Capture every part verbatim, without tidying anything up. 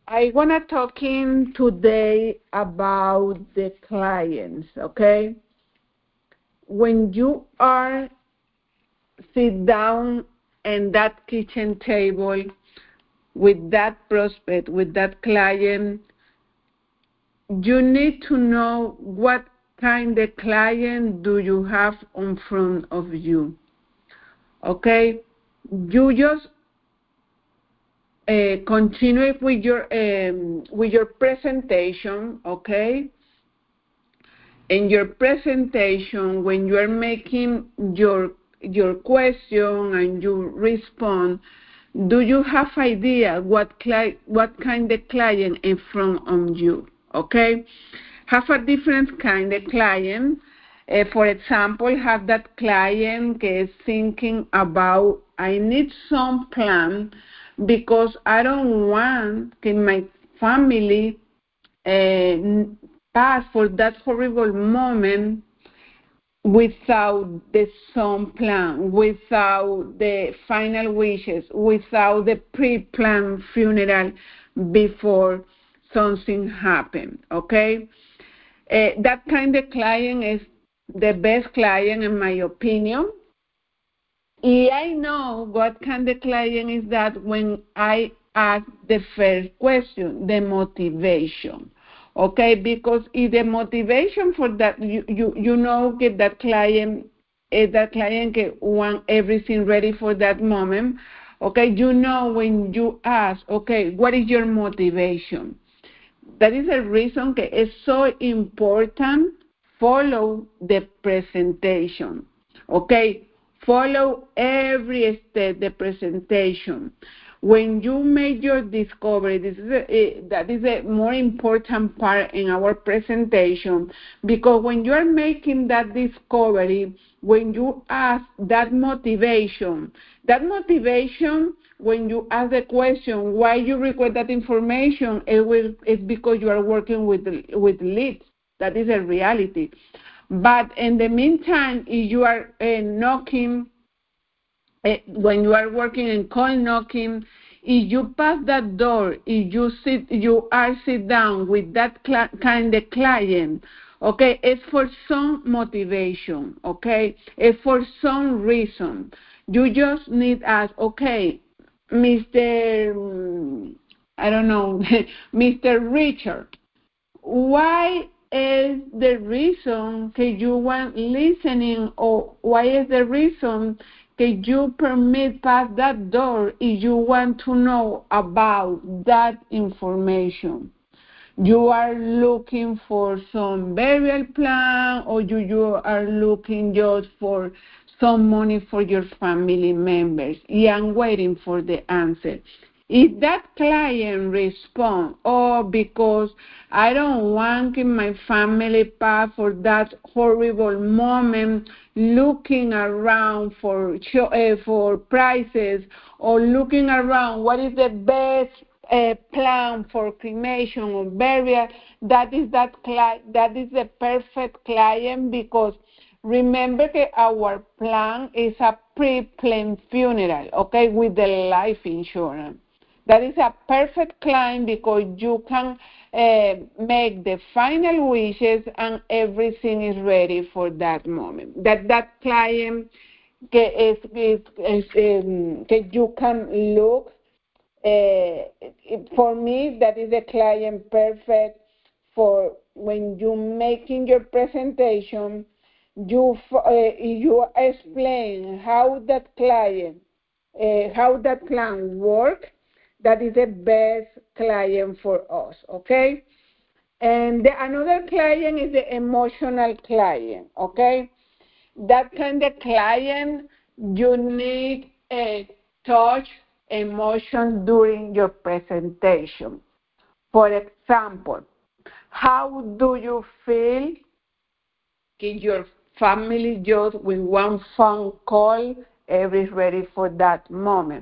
I wanna talking today about the clients, okay? When you are sit down in that kitchen table with that prospect, with that client, you need to know what kind of client do you have in front of you, okay? You just uh, continue with your um, with your presentation, okay? In your presentation, when you are making your your question and you respond, do you have idea what cli- what kind of client in front of you? Okay, have a different kind of client. Uh, for example, have that client that is thinking about, I need some plan because I don't want in my family uh, pass for that horrible moment without the some plan, without the final wishes, without the pre-planned funeral before something happened, okay? Uh, that kind of client is the best client in my opinion. And I know what kind of client is that when I ask the first question, the motivation. Okay, because if the motivation for that, you, you, you know that that client, if that client want everything ready for that moment, okay, you know when you ask, okay, what is your motivation? That is the reason that it's so important follow the presentation, okay? Follow every step, the presentation. When you make your discovery, this is a, a, that is a more important part in our presentation, because when you are making that discovery, when you ask that motivation, that motivation, when you ask the question, why you request that information, it will, it's because you are working with, with leads. That is a reality. But in the meantime, if you are uh, knocking, uh, when you are working in call knocking, if you pass that door, if you sit, you are sit down with that cl- kind of client, okay, it's for some motivation, okay, it's for some reason. You just need ask, okay, Mister I don't know, Mister Richard, why is the reason that you want listening, or why is the reason that you permit pass that door if you want to know about that information? You are looking for some burial plan, or you, you are looking just for some money for your family members? Yeah, I'm waiting for the answer. If that client responds, oh, because I don't want in my family path for that horrible moment, looking around for uh, for prices, or looking around what is the best uh, plan for cremation or burial, that is that cli- that is the perfect client, because remember that our plan is a pre-planned funeral, okay, with the life insurance. That is a perfect client because you can uh, make the final wishes and everything is ready for that moment. That that client que is, is, is, um, que you can look. Uh, it, for me, that is a client perfect for when you making your presentation. You uh, you explain how that client, uh, how that plan works. That is the best client for us, okay? And the, another client is the emotional client, okay? That kind of client, you need a touch emotion during your presentation. For example, how do you feel if your family just with one phone call, everything's ready for that moment?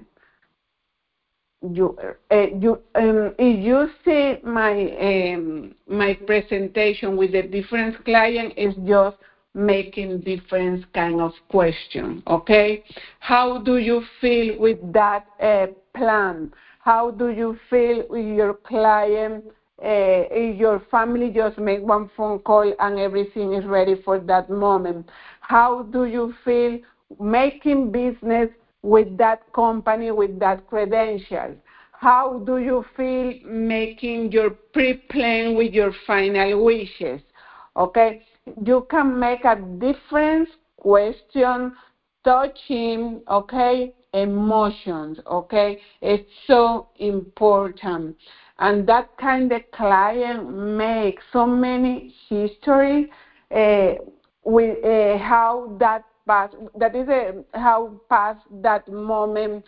You, uh, you, um, if you see my um, my presentation with the different client, is just making different kind of question. Okay, how do you feel with that uh, plan? How do you feel with your client? Uh, if your family just make one phone call and everything is ready for that moment? How do you feel making business with that company, with that credentials? How do you feel making your pre-plan with your final wishes? Okay, you can make a different question touching, okay, emotions, okay? It's so important. And that kind of client makes so many history uh, with uh, how that pass, that is a, how pass that moment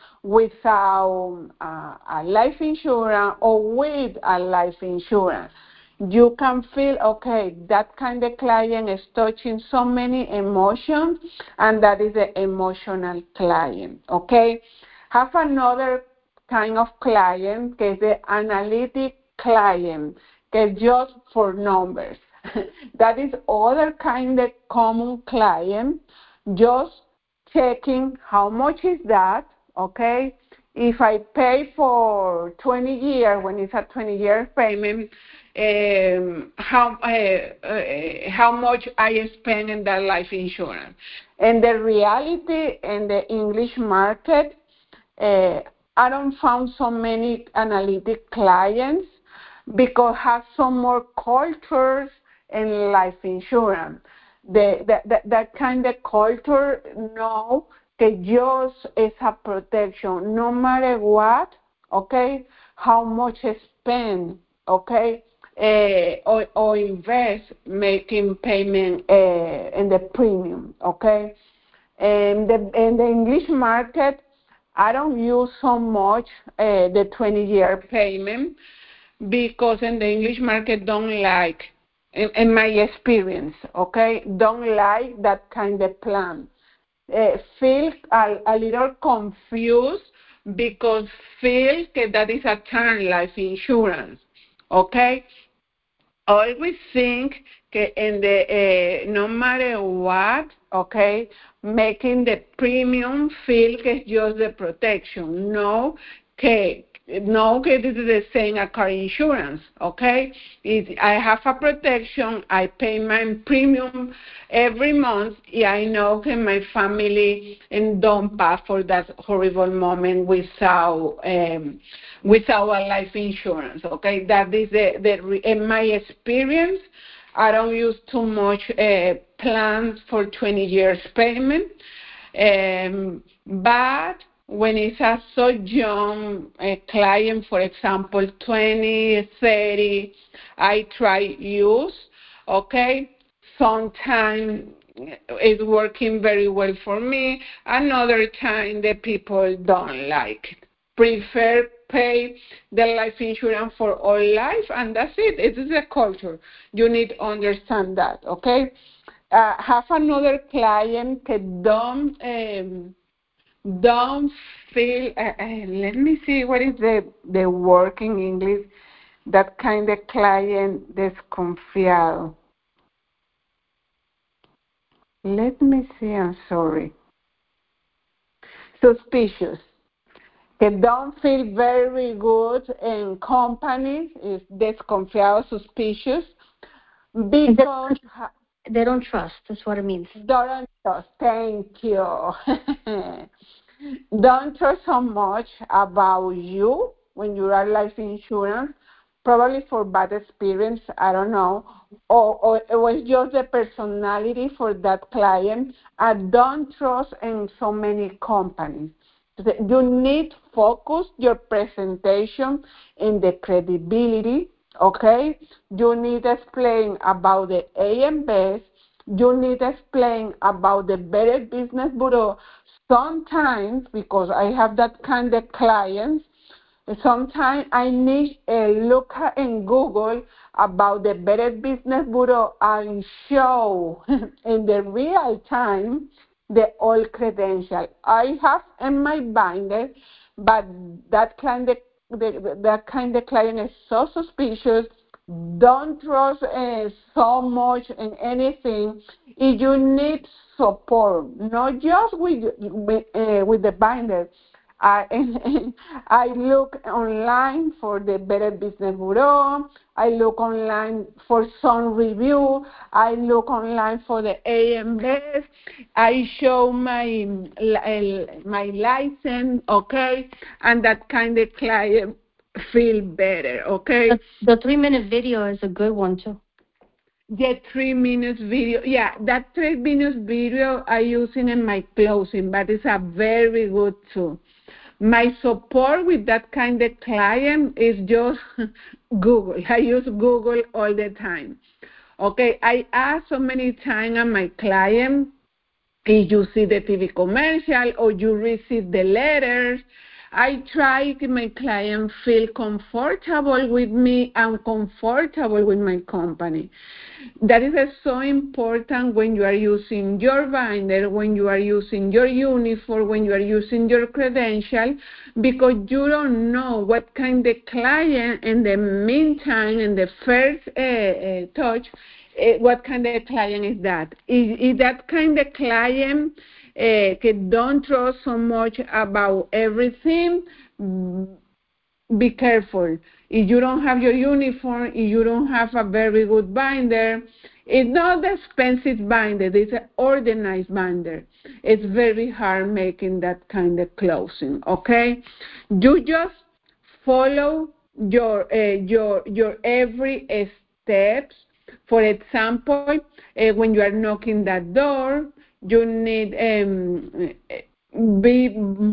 without uh, a life insurance or with a life insurance. You can feel, okay, that kind of client is touching so many emotions, and that is an emotional client, okay? Have another kind of client, que is the analytic client, que is just for numbers. That is other kind of common client, just checking how much is that, okay? If I pay for twenty years, when it's a twenty year payment, um, how uh, uh, how much I spend in that life insurance. And the reality in the English market, uh, I don't found so many analytic clients because have some more cultures in life insurance. The, the, the, that kind of culture know that just is a protection, no matter what, okay, how much I spend, okay, uh, or, or invest making payment uh, in the premium, okay. And the, in the English market, I don't use so much uh, the twenty year payment because in the English market don't like, in, in my experience, okay, don't like that kind of plan. Uh, feel a, a little confused because feel that is a term life insurance, okay? Always think that in the uh, no matter what, okay, making the premium feel que es just the protection. No, que no, que this is the same as car insurance, okay? It, I have a protection, I pay my premium every month, yeah, I know that my family and don't pass for that horrible moment without um, without a life insurance, okay? That is the, the in my experience, I don't use too much uh, plans for twenty years payment. Um, but when it's a so young uh, client, for example, twenty, thirty, I try use, okay? Sometimes it's working very well for me. Another time the people don't like it. Prefer pay the life insurance for all life, and that's it. It is a culture. You need to understand that, okay? Uh, have another client that don't um, don't feel. Uh, uh, let me see what is the the word in English. That kind of client desconfiado. Let me see. I'm sorry. Suspicious. They don't feel very good in company. Is desconfiado, suspicious, because they don't trust. That's what it means. Don't trust. Thank you. Don't trust so much about you when you are life insurance. Probably for bad experience, I don't know, or, or it was just the personality for that client. I don't trust in so many companies. You need focus your presentation in the credibility, okay? You need to explain about the A M Bs. You need to explain about the Better Business Bureau. Sometimes, because I have that kind of clients, sometimes I need a look in Google about the Better Business Bureau and show in the real time the old credential. I have in my binder, but that kind of the, that kind of client is so suspicious. Don't trust uh, so much in anything. If you need support, not just with with, uh, with the binder. I, and I look online for the Better Business Bureau. I look online for some review. I look online for the A M S. I show my my license, okay, and that kind of client feel better, okay. The, the three minute video is a good one too. The three minutes video, yeah, that three minutes video I using in my closing, but it's a very good tool. My support with that kind of client is just Google. I use Google all the time. Okay, I ask so many times at my client, if you see the T V commercial or you receive the letters, I try to make client feel comfortable with me and comfortable with my company. That is so important when you are using your binder, when you are using your uniform, when you are using your credential, because you don't know what kind of client in the meantime, in the first uh, uh, touch, uh, what kind of client is that? Is, is that kind of client uh, that don't trust so much about everything? Be careful. If you don't have your uniform, if you don't have a very good binder, it's not the expensive binder, it's an organized binder. It's very hard making that kind of closing, okay? You just follow your, uh, your, your every steps. For example, uh, when you are knocking that door, you need um, be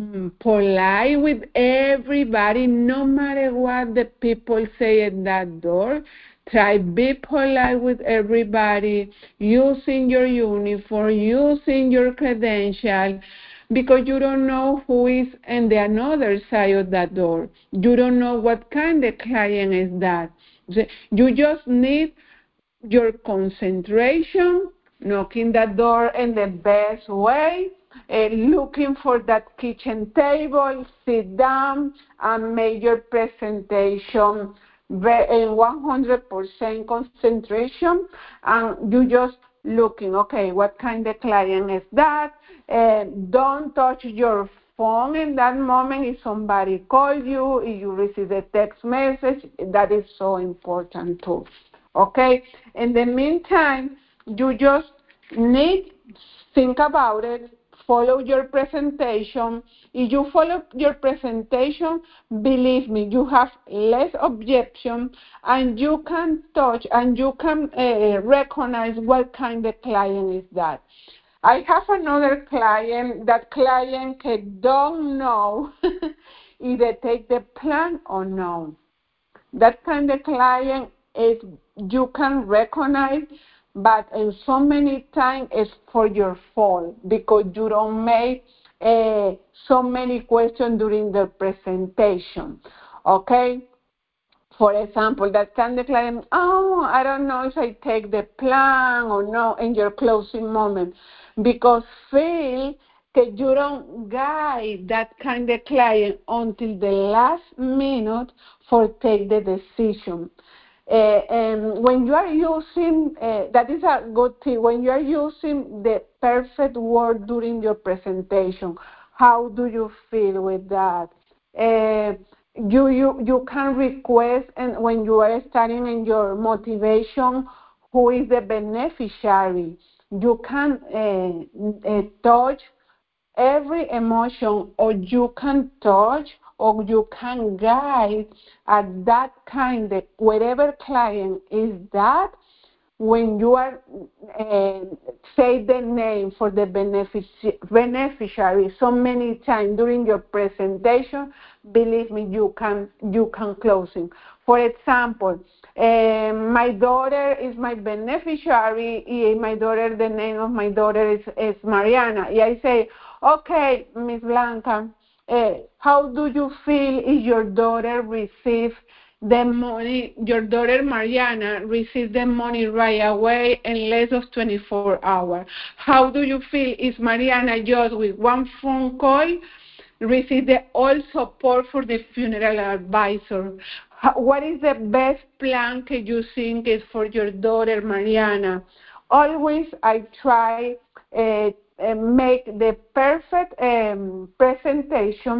polite with everybody, no matter what the people say at that door. Try be polite with everybody, using your uniform, using your credential, because you don't know who is on the another side of that door. You don't know what kind of client is that. You just need your concentration, knocking that door in the best way, uh, looking for that kitchen table, sit down, and make your presentation in one hundred percent concentration, and you just looking, okay, what kind of client is that? Uh, don't touch your phone in that moment. If somebody calls you, if you receive a text message, that is so important too. Okay? In the meantime, you just need think about it, follow your presentation. If you follow your presentation, believe me, you have less objection, and you can touch and you can uh, recognize what kind of client is that. I have another client. That client can don't know if they take the plan or no. That kind of client is you can recognize, but in so many times it's for your fault because you don't make uh, so many questions during the presentation. Okay? For example, that kind of client, oh, I don't know if I take the plan or no in your closing moment, because feel that you don't guide that kind of client until the last minute for take the decision. Uh, and when you are using, uh, that is a good thing, when you are using the perfect word during your presentation, how do you feel with that? Uh, you, you, you can request, and when you are starting in your motivation, who is the beneficiary. You can uh, uh, touch every emotion, or you can touch or you can guide at that kind of whatever client is that. When you are uh, say the name for the benefici- beneficiary so many times during your presentation, believe me, you can you can close it. For example, uh, my daughter is my beneficiary. My daughter, the name of my daughter is, is Mariana. And I say, okay, Miss Blanca, uh, how do you feel if your daughter receives the money, your daughter Mariana receives the money right away in less of twenty-four hours? How do you feel if Mariana just with one phone call receive the all support for the funeral advisor? How, what is the best plan that you think is for your daughter Mariana? Always I try uh, uh, make the perfect um, presentation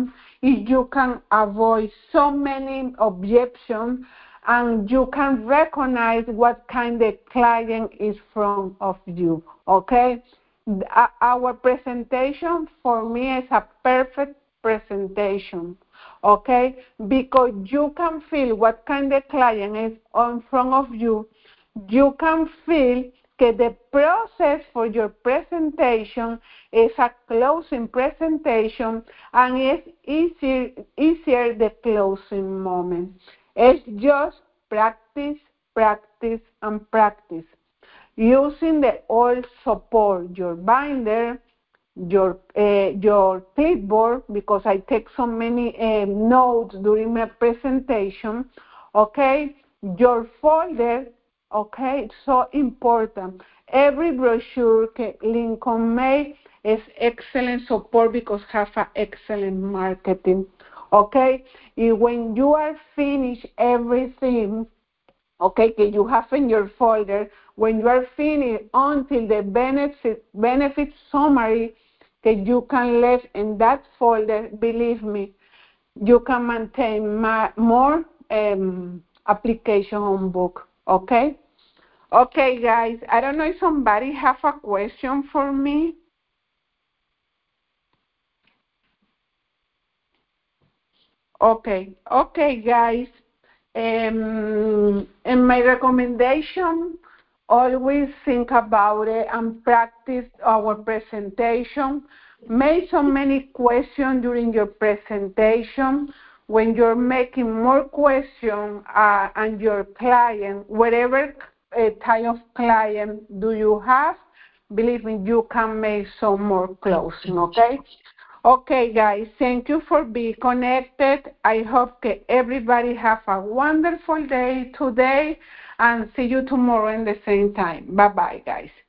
you can avoid so many objections, and you can recognize what kind of client is from of you, okay? Our presentation for me is a perfect presentation, okay? Because you can feel what kind of client is in front of you. You can feel that the process for your presentation is a closing presentation, and it's easier, easier the closing moment. It's just practice, practice, and practice. Using the all support, your binder, your uh, your clipboard, because I take so many uh, notes during my presentation, okay? Your folder, okay? It's so important. Every brochure that Lincoln made is excellent support because have an excellent marketing, okay? And when you are finished everything, okay, that you have in your folder, when you are finished until the benefit, benefit summary that you can leave in that folder, believe me, you can maintain my, more um, application on book, okay? Okay, guys, I don't know if somebody have a question for me. Okay, okay, guys. Um, and my recommendation, always think about it and practice our presentation. Make so many questions during your presentation. When you're making more questions uh, and your client, whatever uh, type of client do you have, believe me, you can make some more closing, okay? Okay, guys, thank you for being connected. I hope that everybody have a wonderful day today, and see you tomorrow at the same time. Bye-bye, guys.